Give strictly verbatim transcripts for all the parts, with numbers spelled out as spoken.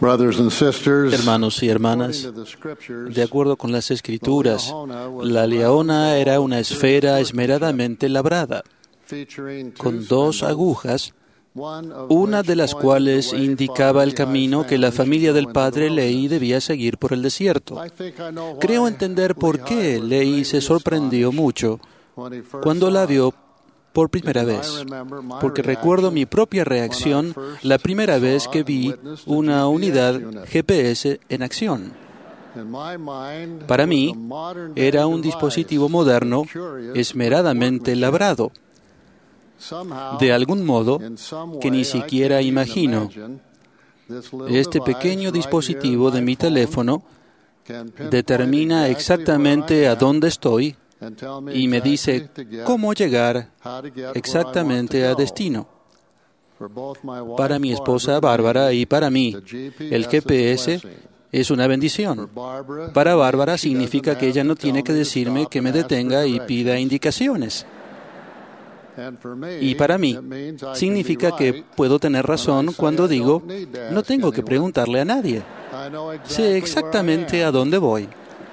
Brothers and sisters, Hermanos y hermanas, de acuerdo con las Escrituras, la leona era una esfera esmeradamente labrada, con dos agujas, una de las cuales indicaba el camino que la familia del padre Lehi debía seguir por el desierto. Creo entender por qué Lehi se sorprendió mucho cuando la vio por primera vez, porque recuerdo mi propia reacción la primera vez que vi una unidad G P S en acción. Para mí, era un dispositivo moderno, esmeradamente labrado, de algún modo que ni siquiera imagino. Este pequeño dispositivo de mi teléfono determina exactamente a dónde estoy y me dice cómo llegar exactamente a destino. Para mi esposa Bárbara y para mí, el G P S es una bendición. Para Bárbara significa que ella no tiene que decirme que me detenga y pida indicaciones. Y para mí, significa que puedo tener razón cuando digo, no tengo que preguntarle a nadie. Sé exactamente a dónde voy.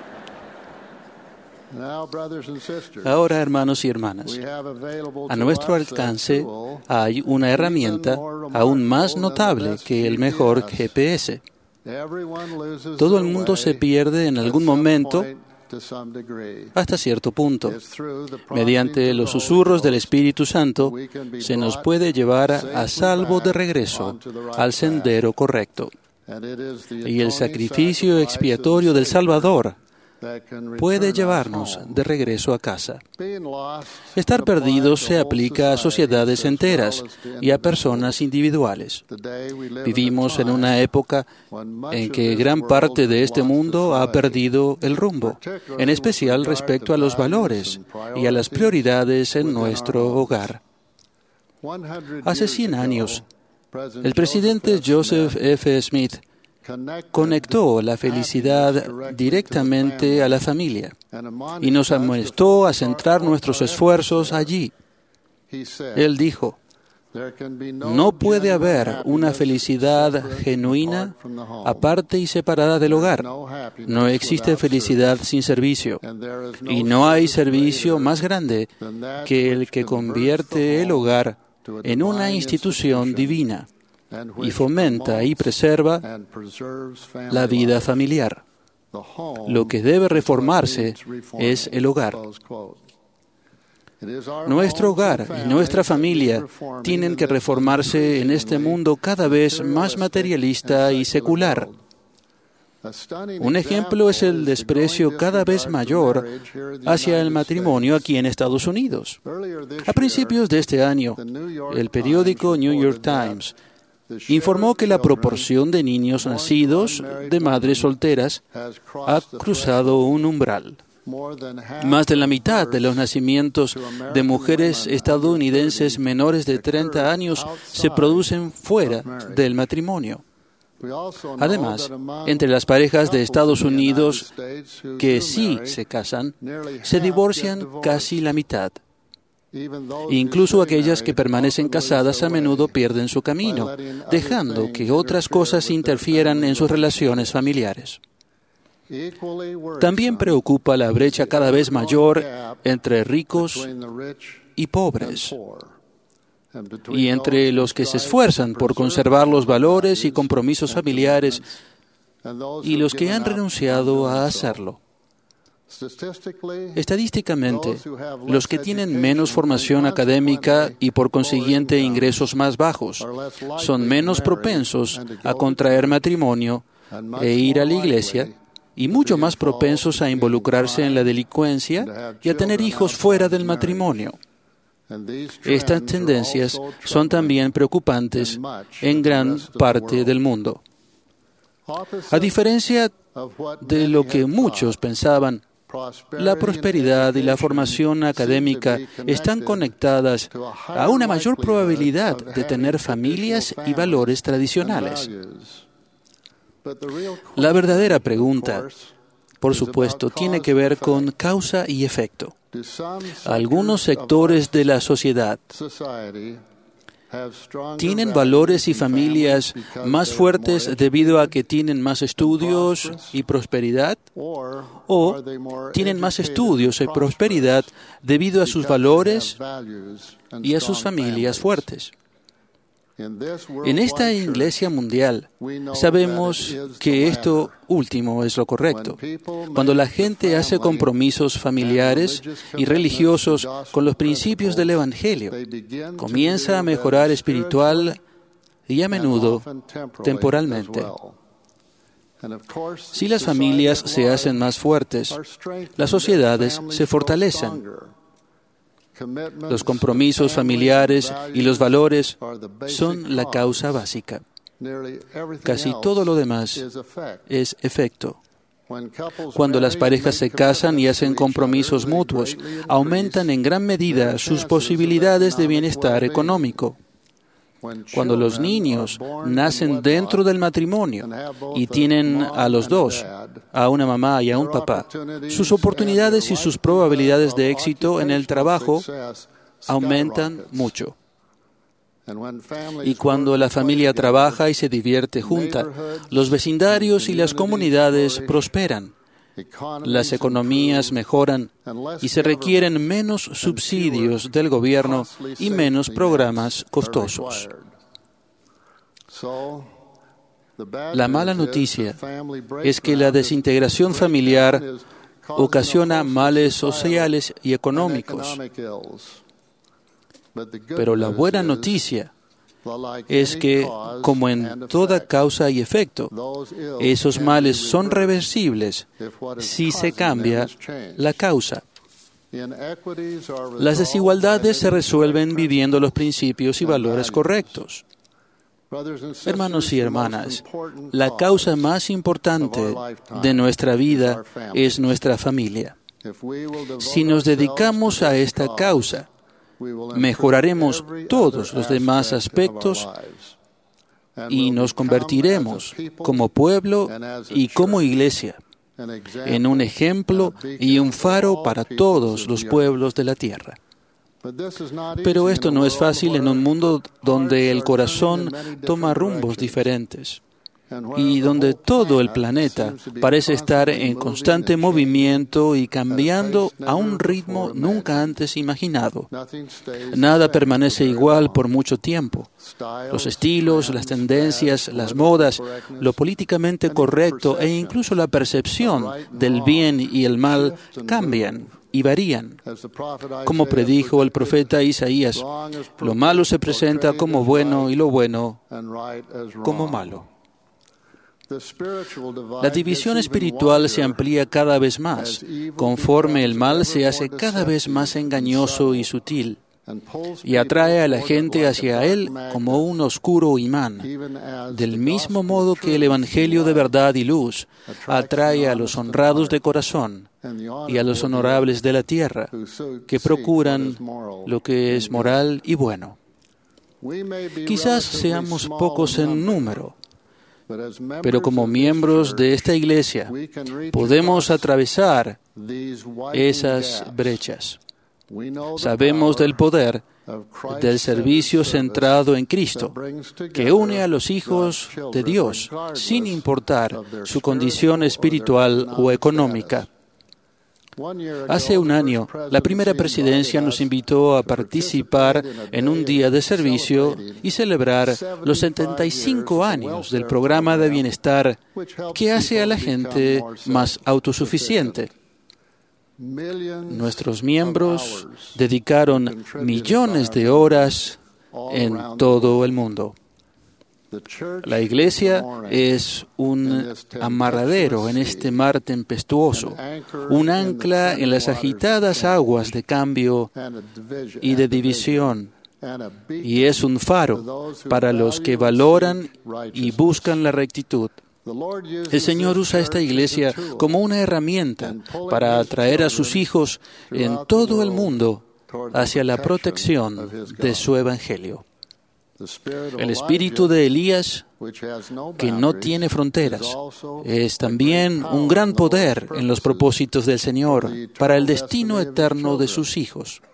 Ahora, hermanos y hermanas, a nuestro alcance hay una herramienta aún más notable que el mejor G P S. Todo el mundo se pierde en algún momento hasta cierto punto. Mediante los susurros del Espíritu Santo, se nos puede llevar a salvo de regreso al sendero correcto. Y el sacrificio expiatorio del Salvador puede llevarnos de regreso a casa. Estar perdidos se aplica a sociedades enteras y a personas individuales. Vivimos en una época en que gran parte de este mundo ha perdido el rumbo, en especial respecto a los valores y a las prioridades en nuestro hogar. Hace cien años, el presidente Joseph F. Smith conectó la felicidad directamente a la familia y nos amonestó a centrar nuestros esfuerzos allí. Él dijo, no puede haber una felicidad genuina aparte y separada del hogar. No existe felicidad sin servicio, y no hay servicio más grande que el que convierte el hogar en una institución divina y fomenta y preserva la vida familiar. Lo que debe reformarse es el hogar. Nuestro hogar y nuestra familia tienen que reformarse en este mundo cada vez más materialista y secular. Un ejemplo es el desprecio cada vez mayor hacia el matrimonio aquí en Estados Unidos. A principios de este año, el periódico New York Times informó que la proporción de niños nacidos de madres solteras ha cruzado un umbral. Más de la mitad de los nacimientos de mujeres estadounidenses menores de treinta años se producen fuera del matrimonio. Además, entre las parejas de Estados Unidos que sí se casan, se divorcian casi la mitad. Incluso aquellas que permanecen casadas a menudo pierden su camino, dejando que otras cosas interfieran en sus relaciones familiares. También preocupa la brecha cada vez mayor entre ricos y pobres, y entre los que se esfuerzan por conservar los valores y compromisos familiares y los que han renunciado a hacerlo. Estadísticamente, los que tienen menos formación académica y por consiguiente ingresos más bajos son menos propensos a contraer matrimonio e ir a la iglesia y mucho más propensos a involucrarse en la delincuencia y a tener hijos fuera del matrimonio. Estas tendencias son también preocupantes en gran parte del mundo. A diferencia de lo que muchos pensaban, la prosperidad y la formación académica están conectadas a una mayor probabilidad de tener familias y valores tradicionales. La verdadera pregunta, por supuesto, tiene que ver con causa y efecto. Algunos sectores de la sociedad ¿Tienen valores y familias más fuertes debido a que tienen más estudios y prosperidad? ¿O tienen más estudios y prosperidad debido a sus valores y a sus familias fuertes? En esta iglesia mundial sabemos que esto último es lo correcto. Cuando la gente hace compromisos familiares y religiosos con los principios del Evangelio, comienza a mejorar espiritual y a menudo temporalmente. Si las familias se hacen más fuertes, las sociedades se fortalecen. Los compromisos familiares y los valores son la causa básica. Casi todo lo demás es efecto. Cuando las parejas se casan y hacen compromisos mutuos, aumentan en gran medida sus posibilidades de bienestar económico. Cuando los niños nacen dentro del matrimonio y tienen a los dos, a una mamá y a un papá, sus oportunidades y sus probabilidades de éxito en el trabajo aumentan mucho. Y cuando la familia trabaja y se divierte junta, los vecindarios y las comunidades prosperan. Las economías mejoran y se requieren menos subsidios del gobierno y menos programas costosos. La mala noticia es que la desintegración familiar ocasiona males sociales y económicos. Pero la buena noticia es que, como en toda causa y efecto, esos males son reversibles si se cambia la causa. Las desigualdades se resuelven viviendo los principios y valores correctos. Hermanos y hermanas, la causa más importante de nuestra vida es nuestra familia. Si nos dedicamos a esta causa, mejoraremos todos los demás aspectos y nos convertiremos como pueblo y como iglesia en un ejemplo y un faro para todos los pueblos de la tierra. Pero esto no es fácil en un mundo donde el corazón toma rumbos diferentes y donde todo el planeta parece estar en constante movimiento y cambiando a un ritmo nunca antes imaginado. Nada permanece igual por mucho tiempo. Los estilos, las tendencias, las modas, lo políticamente correcto e incluso la percepción del bien y el mal cambian y varían. Como predijo el profeta Isaías, lo malo se presenta como bueno y lo bueno como malo. La división espiritual se amplía cada vez más, conforme el mal se hace cada vez más engañoso y sutil, y atrae a la gente hacia él como un oscuro imán, del mismo modo que el Evangelio de verdad y luz atrae a los honrados de corazón y a los honorables de la tierra, que procuran lo que es moral y bueno. Quizás seamos pocos en número, pero como miembros de esta iglesia podemos atravesar esas brechas. Sabemos del poder del servicio centrado en Cristo, que une a los hijos de Dios sin importar su condición espiritual o económica. Hace un año, la primera presidencia nos invitó a participar en un día de servicio y celebrar los setenta y cinco años del programa de bienestar que hace a la gente más autosuficiente. Nuestros miembros dedicaron millones de horas en todo el mundo. La iglesia es un amarradero en este mar tempestuoso, un ancla en las agitadas aguas de cambio y de división, y es un faro para los que valoran y buscan la rectitud. El Señor usa esta iglesia como una herramienta para atraer a sus hijos en todo el mundo hacia la protección de su Evangelio. El espíritu de Elías, que no tiene fronteras, es también un gran poder en los propósitos del Señor para el destino eterno de sus hijos.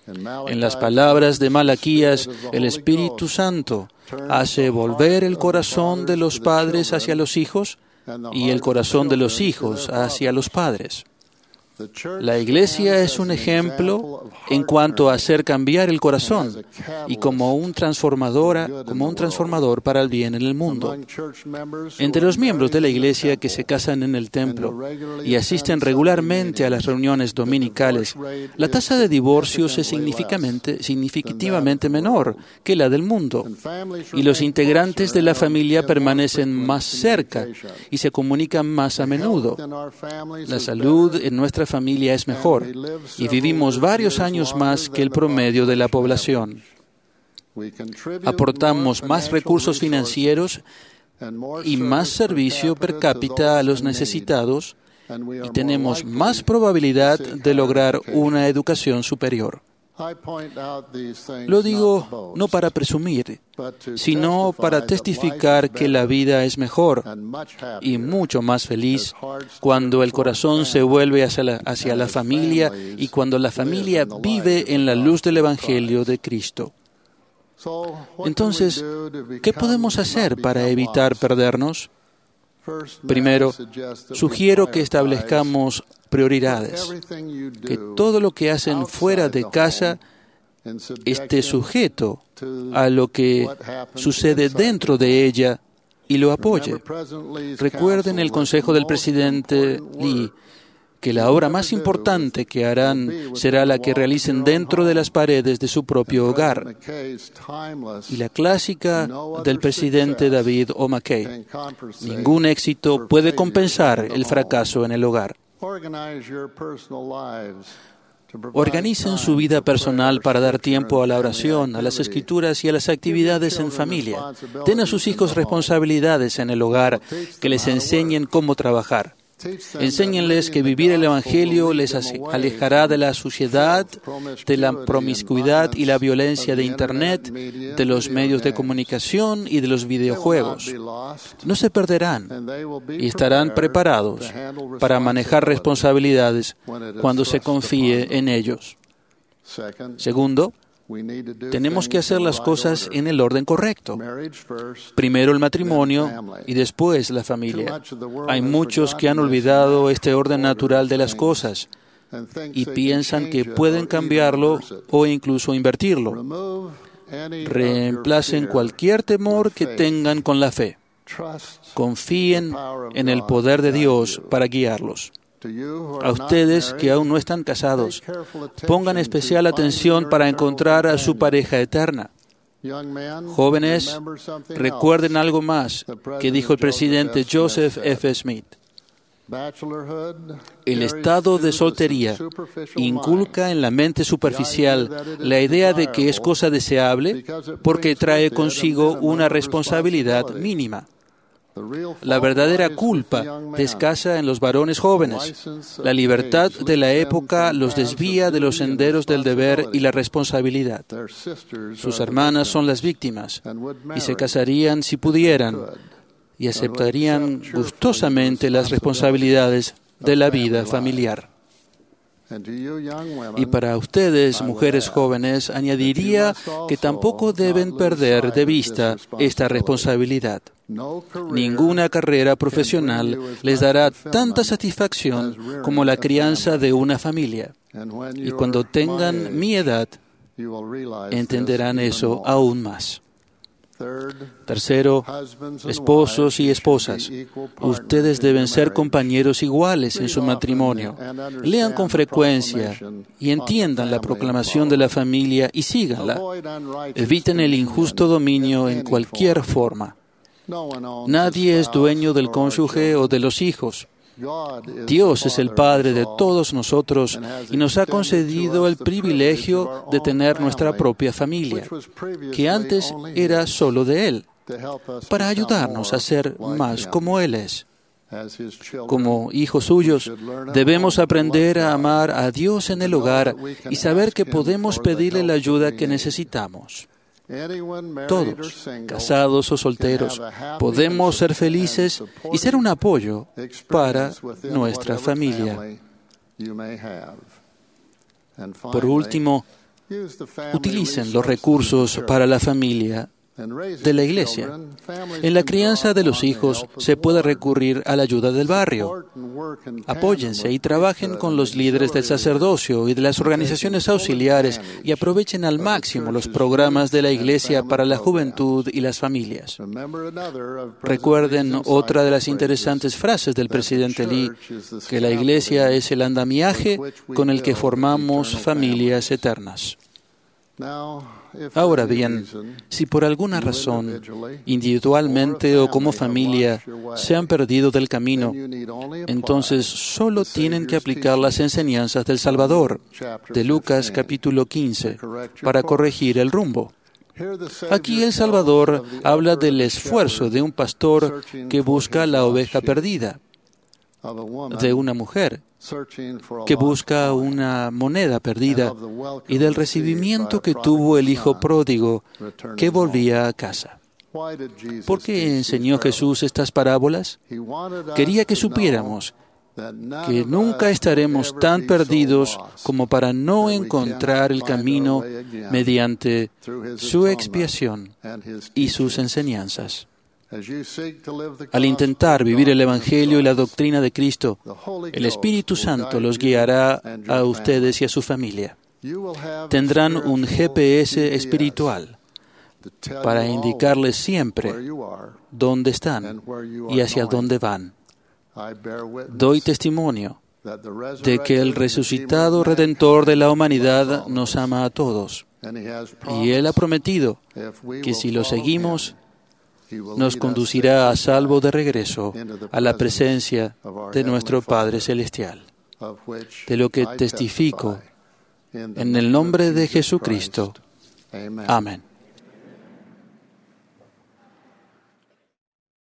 En las palabras de Malaquías, el Espíritu Santo hace volver el corazón de los padres hacia los hijos y el corazón de los hijos hacia los padres. La Iglesia es un ejemplo en cuanto a hacer cambiar el corazón y como un transformadora, como un transformador para el bien en el mundo. Entre los miembros de la Iglesia que se casan en el templo y asisten regularmente a las reuniones dominicales, la tasa de divorcios es significativamente, significativamente menor que la del mundo, y los integrantes de la familia permanecen más cerca y se comunican más a menudo. La salud en nuestra familia es mejor y vivimos varios años más que el promedio de la población. Aportamos más recursos financieros y más servicio per cápita a los necesitados y tenemos más probabilidad de lograr una educación superior. Lo digo no para presumir, sino para testificar que la vida es mejor y mucho más feliz cuando el corazón se vuelve hacia la, hacia la familia y cuando la familia vive en la luz del Evangelio de Cristo. Entonces, ¿qué podemos hacer para evitar perdernos? Primero, sugiero que establezcamos prioridades, que todo lo que hacen fuera de casa esté sujeto a lo que sucede dentro de ella y lo apoye. Recuerden el consejo del presidente Lee, que la obra más importante que harán será la que realicen dentro de las paredes de su propio hogar. Y la clásica del presidente David O. McKay: ningún éxito puede compensar el fracaso en el hogar. Organicen su vida personal para dar tiempo a la oración, a las escrituras y a las actividades en familia. Den a sus hijos responsabilidades en el hogar que les enseñen cómo trabajar. Enséñenles que vivir el Evangelio les alejará de la suciedad, de la promiscuidad y la violencia de Internet, de los medios de comunicación y de los videojuegos. No se perderán y estarán preparados para manejar responsabilidades cuando se confíe en ellos. Segundo, tenemos que hacer las cosas en el orden correcto. Primero el matrimonio y después la familia. Hay muchos que han olvidado este orden natural de las cosas y piensan que pueden cambiarlo o incluso invertirlo. Reemplacen cualquier temor que tengan con la fe. Confíen en el poder de Dios para guiarlos. A ustedes que aún no están casados, pongan especial atención para encontrar a su pareja eterna. Jóvenes, recuerden algo más que dijo el presidente Joseph F. Smith. El estado de soltería inculca en la mente superficial la idea de que es cosa deseable porque trae consigo una responsabilidad mínima. La verdadera culpa descansa en los varones jóvenes. La libertad de la época los desvía de los senderos del deber y la responsabilidad. Sus hermanas son las víctimas y se casarían si pudieran y aceptarían gustosamente las responsabilidades de la vida familiar. Y para ustedes, mujeres jóvenes, añadiría que tampoco deben perder de vista esta responsabilidad. Ninguna carrera profesional les dará tanta satisfacción como la crianza de una familia. Y cuando tengan mi edad, entenderán eso aún más. Tercero, esposos y esposas, ustedes deben ser compañeros iguales en su matrimonio. Lean con frecuencia y entiendan la proclamación de la familia y síganla. Eviten el injusto dominio en cualquier forma. Nadie es dueño del cónyuge o de los hijos. Dios es el Padre de todos nosotros y nos ha concedido el privilegio de tener nuestra propia familia, que antes era solo de Él, para ayudarnos a ser más como Él es. Como hijos suyos, debemos aprender a amar a Dios en el hogar y saber que podemos pedirle la ayuda que necesitamos. Todos, casados o solteros, podemos ser felices y ser un apoyo para nuestra familia. Por último, Utilicen los recursos para la familia de la iglesia. En la crianza de los hijos se puede recurrir a la ayuda del barrio. Apóyense y trabajen con los líderes del sacerdocio y de las organizaciones auxiliares y aprovechen al máximo los programas de la iglesia para la juventud y las familias. Recuerden otra de las interesantes frases del presidente Lee, que la iglesia es el andamiaje con el que formamos familias eternas. Ahora bien, si por alguna razón, individualmente o como familia, se han perdido del camino, entonces solo tienen que aplicar las enseñanzas del Salvador, de Lucas capítulo quince, para corregir el rumbo. Aquí el Salvador habla del esfuerzo de un pastor que busca la oveja perdida, de una mujer que busca una moneda perdida y del recibimiento que tuvo el hijo pródigo que volvía a casa. ¿Por qué enseñó Jesús estas parábolas? Quería que supiéramos que nunca estaremos tan perdidos como para no encontrar el camino mediante su expiación y sus enseñanzas. Al intentar vivir el Evangelio y la doctrina de Cristo, el Espíritu Santo los guiará a ustedes y a su familia. Tendrán un G P S espiritual para indicarles siempre dónde están y hacia dónde van. Doy testimonio de que el resucitado Redentor de la humanidad nos ama a todos, y Él ha prometido que si lo seguimos, nos conducirá a salvo de regreso a la presencia de nuestro Padre Celestial, de lo que testifico en el nombre de Jesucristo. Amén.